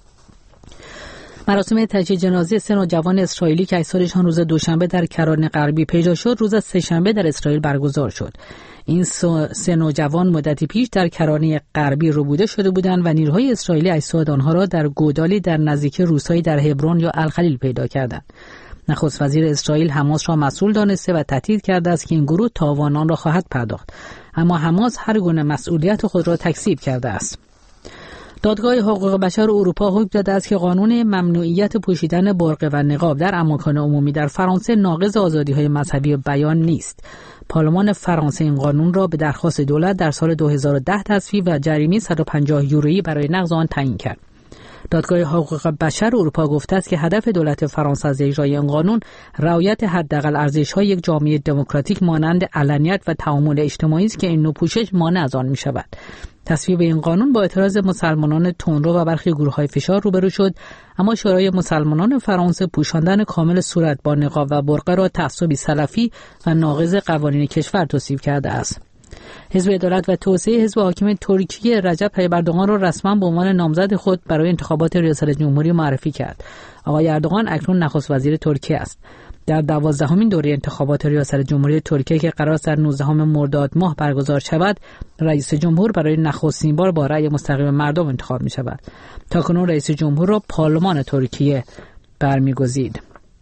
مراسم تجهیز جنازه 3 نوجوان اسرائیلی که اجسادشان روز دوشنبه در کرانه غربی پیدا شد، روز سه‌شنبه در اسرائیل برگزار شد. این 3 نوجوان مدتی پیش در کرانه غربی ربوده شده بودند و نیروهای اسرائیلی اجساد آنها را در گودالی در نزدیکی روستایی در هبرون یا الخلیل پیدا کردند. نخست وزیر اسرائیل حماس را مسئول دانسته و تهدید کرده است که این گروه تاوانان را خواهد پرداخت، اما حماس هر گونه مسئولیت خود را تکذیب کرده است. دادگاه حقوق بشر اروپا حکم داده است که قانون ممنوعیت پوشیدن برقع و نقاب در اماکن عمومی در فرانسه ناقض آزادی‌های مذهبی بیان نیست. پارلمان فرانسه این قانون را به درخواست دولت در سال 2010 تصویب و جریمه 150 یورویی برای نقض آن تعیین کرد. دادگاه حقوق بشر اروپا گفته است که هدف دولت فرانسه از اجرای این قانون رعایت حداقل ارزش‌های یک جامعه دموکراتیک مانند علنیت و تعامل اجتماعی است که این نوع پوشش مانع از آن می‌شود. تصویب این قانون با اعتراض مسلمانان تندرو و برخی گروه‌های فشار روبرو شد، اما شورای مسلمانان فرانسه پوشاندن کامل صورت با نقاب و برقع را تعصبی سلفی و ناقض قوانین کشور توصیف کرده است. حزب عدالت و توسعه حزب حاکم ترکیه رجب طیب اردوغان را رسما به عنوان نامزد خود برای انتخابات ریاست جمهوری معرفی کرد. آقای اردوغان اکنون نخست وزیر ترکیه است. در 12مین دوره انتخابات ریاست جمهوری ترکیه که قرار است در 19 مرداد ماه برگزار شود، رئیس جمهور برای نخستین بار با رأی مستقیم مردم انتخاب می شود. تاکنون رئیس جمهور را پارلمان ترکیه برمیگزید.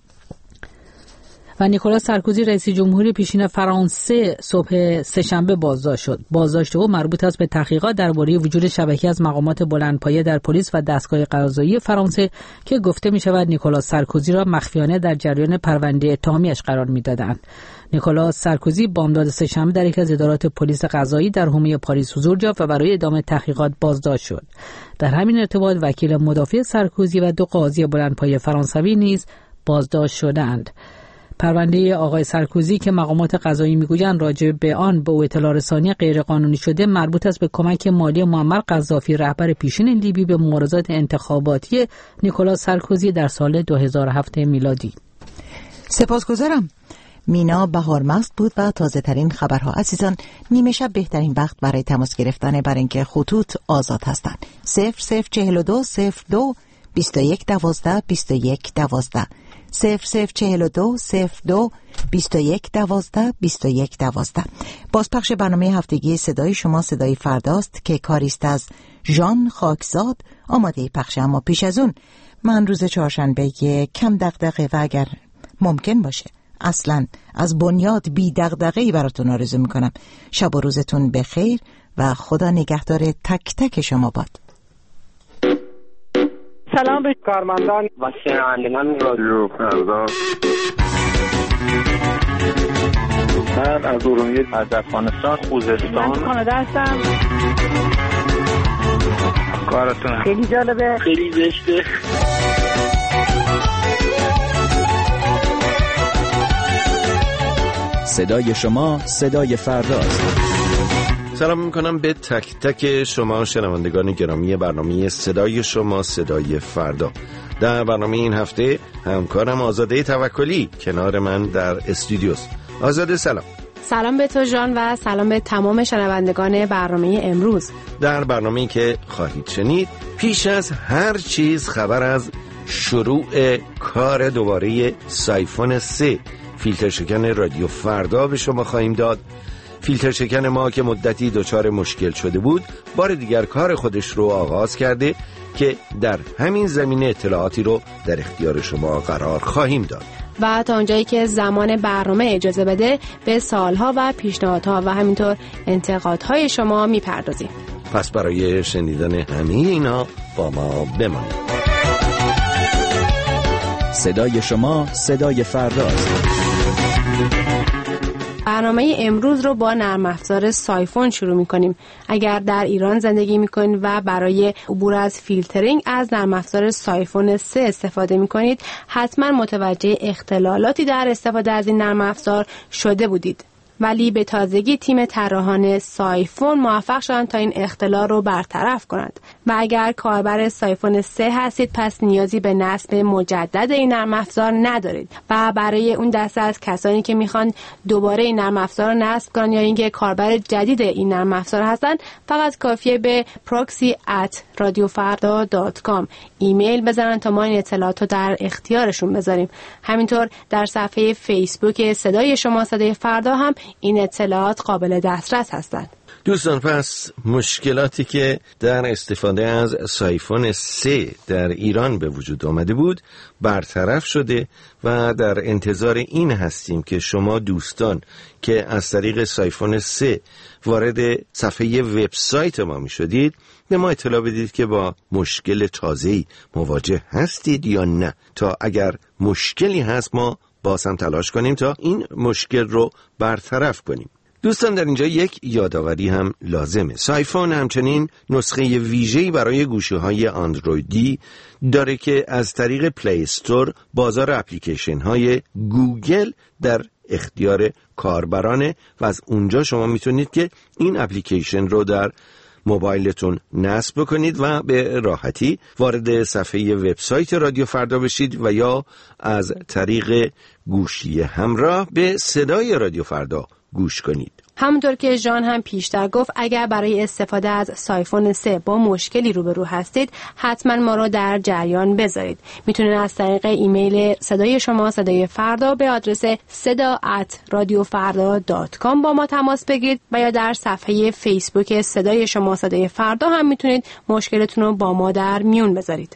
و نیکولا سرکوزی رئیس جمهوری پیشین فرانسه صبح سه‌شنبه بازداشت شد. بازداشت او مربوط است به تحقیقات درباره وجود شبکه‌ای از مقامات بلندپایه در پلیس و دستگاه قضایی فرانسه که گفته می شود نیکولا سرکوزی را مخفیانه در جریان پرونده اتهامیش قرار می‌دادند. نیکولا سرکوزی بامداد سه‌شنبه در یکی از ادارات پلیس قضایی در حومه پاریس حضور یافت و برای ادامه تحقیقات بازداشت شد. در همین ارتباط وکیل مدافع سرکوزی و 2 قاضی بلندپایه فرانسوی نیز بازداشت شدند. پرونده آقای سرکوزی که مقامات قضایی میگویند راجع به آن به او اطلاع رسانی غیرقانونی شده مربوط است به کمک مالی معمر قذافی رهبر پیشین لیبی به مبارزات انتخاباتی نیکولا سرکوزی در سال 2007 میلادی. سپاسگزارم. مینا بهارمست بود و تازه ترین خبرها. عزیزان، نیمه شب بهترین وقت برای تماس گرفتن، برای اینکه خطوط آزاد هستند. 0042 02 21 12 21 12 0042 02 21 12 21 12. بازپخش برنامه هفتگی صدای شما صدای فرداست که کاریست از ژان خاکزاد آماده پخش. اما پیش از اون من روز چهارشنبه کم دغدغه و اگر ممکن باشه اصلا از بنیاد بی دغدغه‌ای براتون آرزو میکنم. شب و روزتون بخیر و خدا نگهدار تک تک شما باد. سلام به کارمندان و شنوندگان رادیو فردا. من از ارومیه، از افغانستان، خوزستان. من کانادا هستم. کارتون خیلی جالبه، خیلی زشته. صدای شما صدای فرداست. سلام میکنم به تک تک شما شنوندگان گرامی برنامه صدای شما صدای فردا. در برنامه این هفته همکارم آزاده توکلی کنار من در استودیوست. آزاده سلام. سلام به تو جان و سلام به تمام شنوندگان برنامه امروز. در برنامه‌ای که خواهید شنید پیش از هر چیز خبر از شروع کار دوباره سایفون 3 فیلتر شکن رادیو فردا به شما خواهیم داد. فیلتر شکن ما که مدتی دچار مشکل شده بود بار دیگر کار خودش رو آغاز کرده که در همین زمینه اطلاعاتی رو در اختیار شما قرار خواهیم داد و تا اونجایی که زمان برنامه اجازه بده به سوالها و پیشنهادها و همینطور انتقادهای شما میپردازیم. پس برای شنیدن همه اینا با ما بمانید. صدای شما صدای فرداست. برنامه امروز رو با نرم افزار سایفون شروع می‌کنیم. اگر در ایران زندگی می‌کنید و برای عبور از فیلترینگ از نرم افزار سایفون 3 استفاده می‌کنید، حتما متوجه اختلالاتی در استفاده از این نرم افزار شده بودید. ولی به تازگی تیم طراحان سایفون موفق شدن تا این اختلال رو برطرف کنند و اگر کاربر سایفون 3 هستید پس نیازی به نصب مجدد این نرم افزار ندارید و برای اون دسته از کسانی که میخوان دوباره این نرم افزار رو نصب کنن یا اینکه کاربر جدید این نرم افزار هستن فقط کافیه به proxy@radiofarda.com ایمیل بزنن تا ما این اطلاعات رو در اختیارشون بذاریم. همینطور در صفحه فیسبوک صدای شما صدای فردا هم این اطلاعات قابل دسترس هستند. دوستان، پس مشکلاتی که در استفاده از سایفون 3 در ایران به وجود آمده بود برطرف شده و در انتظار این هستیم که شما دوستان که از طریق سایفون 3 وارد صفحه وبسایت ما می شدید به ما اطلاع بدید که با مشکل تازه‌ای مواجه هستید یا نه، تا اگر مشکلی هست ما باز هم تلاش کنیم تا این مشکل رو برطرف کنیم. دوستان، در اینجا یک یادآوری هم لازمه. سایفون همچنین نسخه ویژه‌ای برای گوشی‌های اندرویدی داره که از طریق پلی استور بازار اپلیکیشن‌های گوگل در اختیار کاربرانه و از اونجا شما میتونید که این اپلیکیشن رو در موبایلتون نصب کنید و به راحتی وارد صفحه وبسایت رادیو فردا بشید و یا از طریق گوشی همراه به صدای رادیو فردا گوش کنید. همونطور که ژان هم پیشتر گفت اگر برای استفاده از سایفون 3 با مشکلی روبرو هستید حتما ما رو در جریان بذارید. میتونید از طریق ایمیل صدای شما صدای فردا به آدرس seda@radiofarda.com با ما تماس بگیرید و یا در صفحه فیسبوک صدای شما صدای فردا هم میتونید مشکلتون رو با ما در میون بذارید.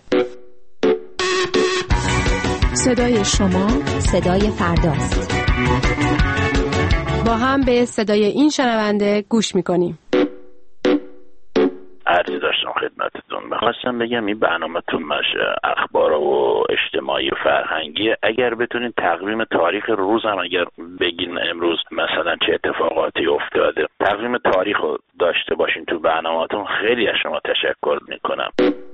صدای شما صدای فرداست. با هم به صدای این شنونده گوش میکنیم. عرضی داشتم خدمتتون، میخواستم بگم این برنامه‌تون اخبار و اجتماعی و فرهنگی، اگر بتونین تقویم تاریخ روز هم اگر بگین امروز مثلا چه اتفاقاتی افتاده، تقویم تاریخ رو داشته باشین تو برنامه‌تون، خیلی از شما تشکر میکنم.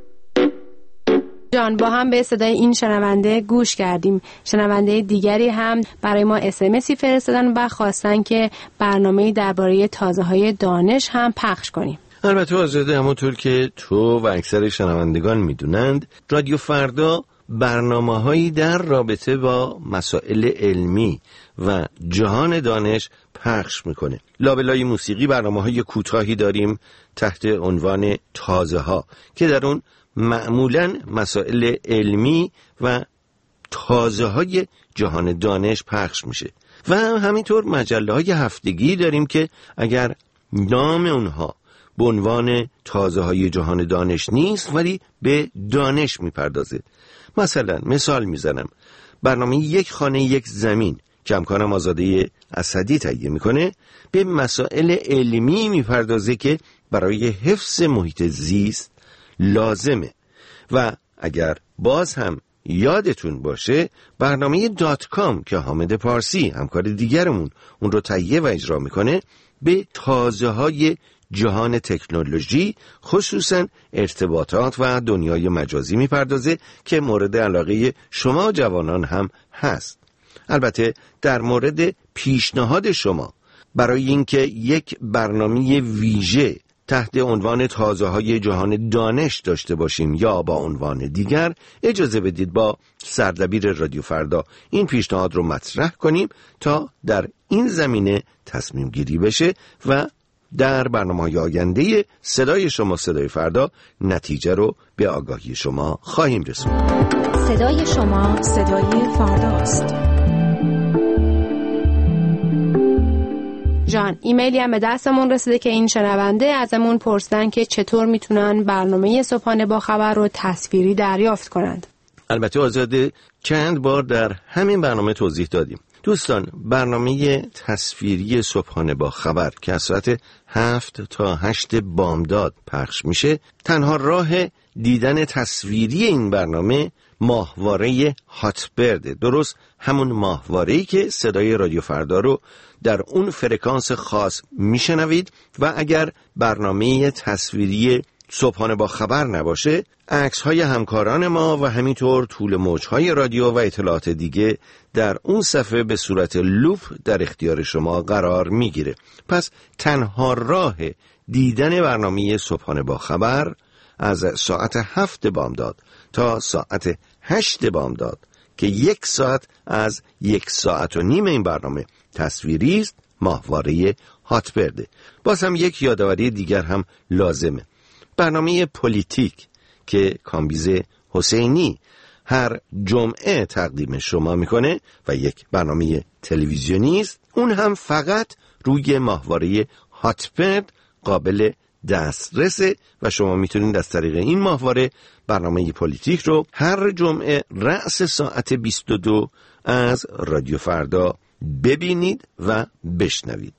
جان، با هم به صدای این شنونده گوش کردیم. شنونده دیگری هم برای ما اسمسی فرستادن و خواستن که برنامه‌ای درباره تازه‌های دانش هم پخش کنیم. البته آزاده، همونطور که تو و اکثر شنوندگان میدونند رادیو فردا برنامه‌هایی در رابطه با مسائل علمی و جهان دانش پخش میکنه. لابلای موسیقی برنامه‌های کوتاهی داریم تحت عنوان تازه ها که در اون معمولاً مسائل علمی و تازه های جهان دانش پخش میشه و همینطور مجله های هفتگی داریم که اگر نام اونها به عنوان تازه های جهان دانش نیست ولی به دانش میپردازه. مثلا مثال میزنم، برنامه یک خانه یک زمین که همکارم آزاده اسدی تهیه میکنه به مسائل علمی میپردازه که برای حفظ محیط زیست لازمه. و اگر باز هم یادتون باشه برنامه .com که حامد پارسی همکار دیگرمون اون رو تهیه و اجرا میکنه به تازه های جهان تکنولوژی خصوصا ارتباطات و دنیای مجازی میپردازه که مورد علاقه شما جوانان هم هست. البته در مورد پیشنهاد شما برای اینکه یک برنامه ویژه تحت عنوان تازه های جهان دانش داشته باشیم یا با عنوان دیگر، اجازه بدید با سردبیر رادیو فردا این پیشنهاد رو مطرح کنیم تا در این زمینه تصمیم گیری بشه و در برنامه‌های آینده صدای شما صدای فردا نتیجه رو به آگاهی شما خواهیم رسوند. صدای شما صدای فرداست. جان، ایمیلی هم به دستمون رسیده که این شنونده ازمون پرسیدن که چطور میتونن برنامه صبحانه با خبر رو تصویری دریافت کنند. البته آزاده چند بار در همین برنامه توضیح دادیم. دوستان، برنامه تصویری صبحانه با خبر که از ساعت 7 تا 8 بامداد پخش میشه، تنها راه دیدن تصویری این برنامه ماهواره هاتبرد، درست همون ماهواره‌ای که صدای رادیو فردا رو در اون فرکانس خاص میشنوید و اگر برنامه تصویری صبحانه با خبر نباشه، عکس‌های همکاران ما و همینطور طول موج‌های رادیو و اطلاعات دیگه در اون صفحه به صورت لوپ در اختیار شما قرار میگیره. پس تنها راه دیدن برنامه صبحانه با خبر از ساعت 7 بامداد تا ساعت 8 بامداد که 1 ساعت از 1 ساعت و نیم این برنامه تصویری است، ماهواره هاتبرده. باز هم یک یادآوری دیگر هم لازمه. برنامه پلیتیک که کامبیز حسینی هر جمعه تقدیم شما میکنه و یک برنامه تلویزیونی است، اون هم فقط روی ماهواره هاتبرد قابل دسترسه و شما میتونید از طریق این ماهواره برنامه پلیتیک رو هر جمعه رأس ساعت 22 از رادیو فردا ببینید و بشنوید.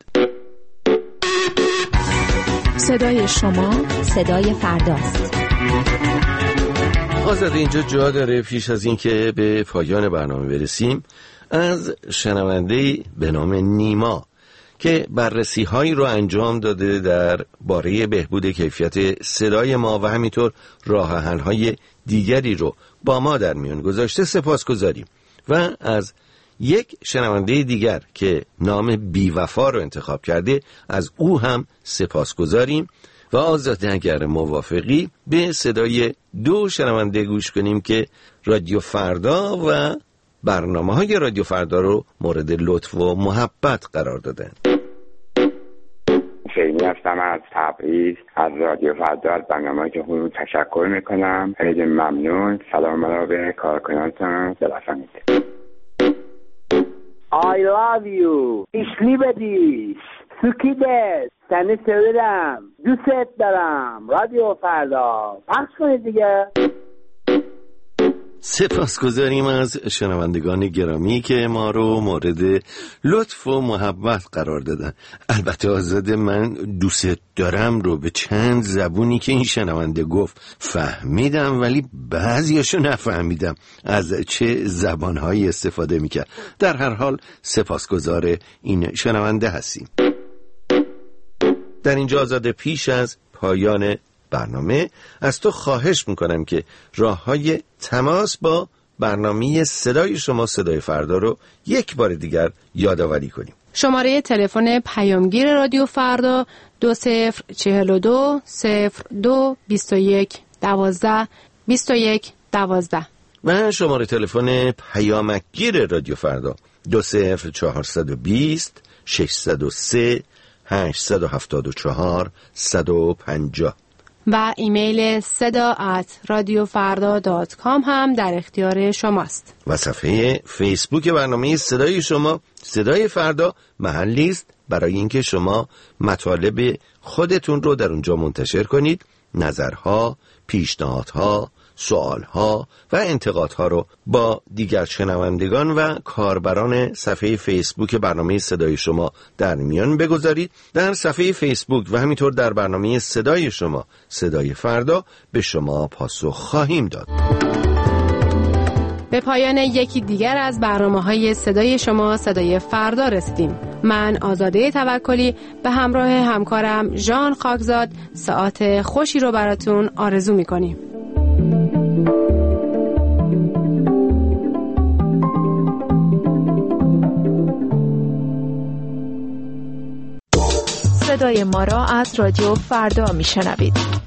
صدای شما صدای فرداست. آزاده اینجا جا داره پیش از این که به پایان برنامه برسیم از شنونده به نام نیما که بررسی هایی رو انجام داده در باره بهبود کیفیت صدای ما و همینطور راه حل های دیگری رو با ما در میان گذاشته سپاسگزاریم. و از یک شنونده دیگر که نام بیوفا رو انتخاب کرده از او هم سپاسگزاریم و آزاده اگر موافقی به صدای 2 شنونده گوش کنیم که رادیو فردا و برنامه‌های رادیو فردا رو مورد لطف و محبت قرار دادن. شیمی هستم از تبریز، از رادیو فردا، از برنامه که خودم تشکر میکنم. خیلی ممنون. سلام را به کارکنانتان برسانید. I love you. Ich liebe dich. سوکیدت. سنه سویدم. دوست دارم. رادیو فردا. پخش کنید دیگه. سپاسگزاریم از شنوندگان گرامی که ما رو مورد لطف و محبت قرار دادن. البته آزاده من دوست دارم رو به چند زبونی که این شنونده گفت فهمیدم ولی بعضیاشو نفهمیدم از چه زبانهایی استفاده میکرد. در هر حال سپاسگزار این شنونده هستیم. در اینجا آزاده پیش از پایان برنامه از تو خواهش میکنم که راه‌های تماس با برنامه صدای شما صدای فردا رو یک بار دیگر یادآوری کنیم. شماره تلفن پیامگیر رادیو فردا 2042 02 21 12 21 12. و شماره تلفن پیامکگیر رادیو فردا 20420 603 874 150 و ایمیل seda@radiofarda.com هم در اختیار شماست. و صفحه فیسبوک برنامه صدای شما صدای فردا محلی است برای اینکه شما مطالب خودتون رو در اونجا منتشر کنید، نظرها، پیشنهادها، سوالها و انتقادها رو با دیگر شنوندگان و کاربران صفحه فیسبوک برنامه صدای شما در میان بگذارید. در صفحه فیسبوک و همینطور در برنامه صدای شما صدای فردا به شما پاسخ خواهیم داد. به پایان یکی دیگر از برنامه‌های صدای شما صدای فردا رسیدیم. من آزاده توکلی به همراه همکارم ژان خاکزاد ساعت خوشی رو براتون آرزو می‌کنیم. صدای ما را از رادیو فردا میشنوید.